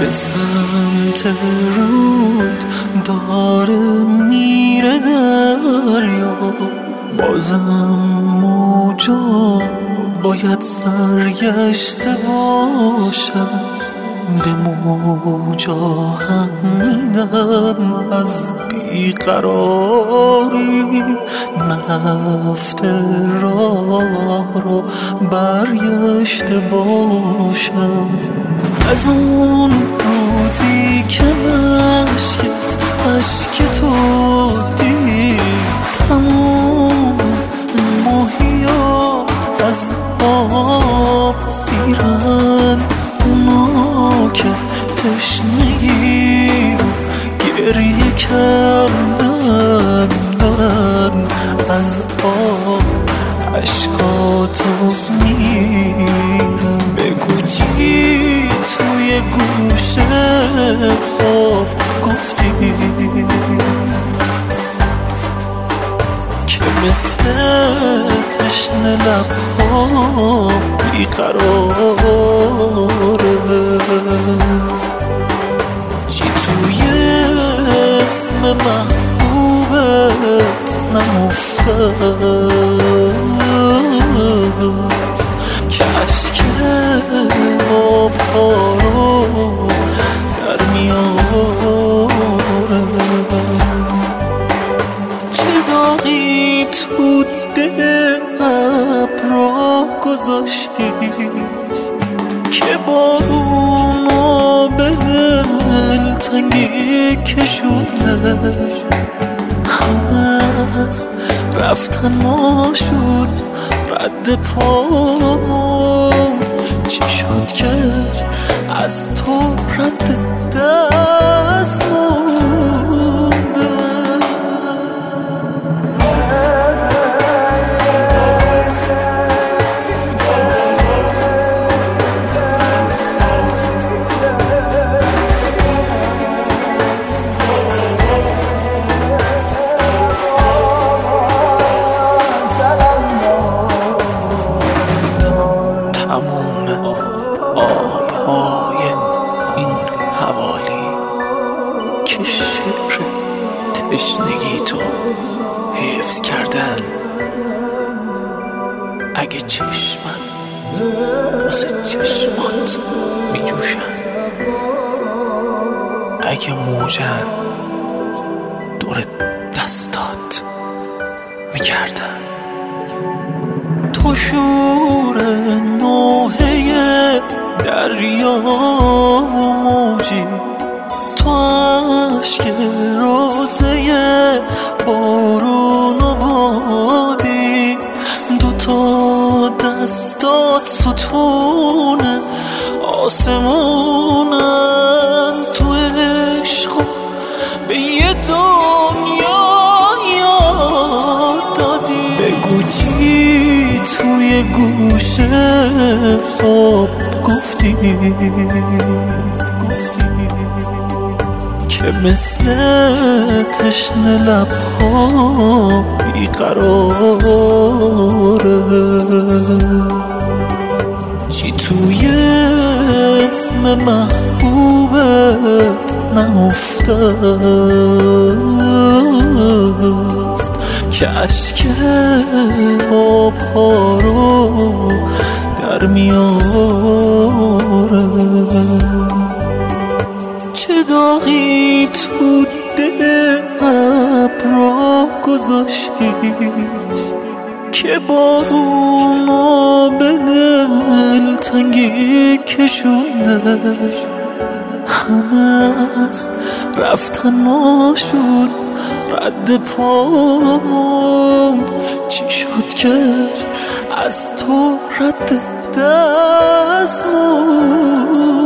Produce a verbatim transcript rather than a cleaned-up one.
به سمت رود داره میره دریا، بازم موجا باید سرگشته باشم، به موجا هم میدم از بیقراری، نرفته راه رو برگشته باشم. از اون روزی که مشکت عشق تو دید، تمام ماهیا از آب سیرن، اونا که تشنگی رو گریه کردن، دارن از آب عشقاتو میرن. بگو چی توی گوشه خواب گفتی که مثل تشنه لبها بیقراره؟ چی توی اسم محبوبت نهفتست که اشک آبها رو در میاره؟ چه داغی تو دل ابرا گذاشتی که بارونو به دلتنگی کشونده؟ همه از رفتن ما شد رد پام، چی شد که از تو رد دست مونده؟ آبهای این حوالی که شعر تشنگی تو حفظ کردن، اگه چشمن واسه چشمات می جوشن، اگه موجن دور دستات می کردن، تو شور نوحه دریا و موجی، تو عشق روزه بارون و بادی، دوتا دستات ستون آسمونن، تو عشق به یه دنیا یاد دادی. بگو چی توی گوشه خواب گفتی که مثل تشنه لبها بیقراره؟ چی توی اسم محبوبت نهفتست که اشک آبها رو در میاره؟ چه داغی تو دل ابرا گذاشتی که بارونو به دلتنگی کشونده؟ همه از رفتن ما شد رد پام، چی شد که از تو رد دست مون؟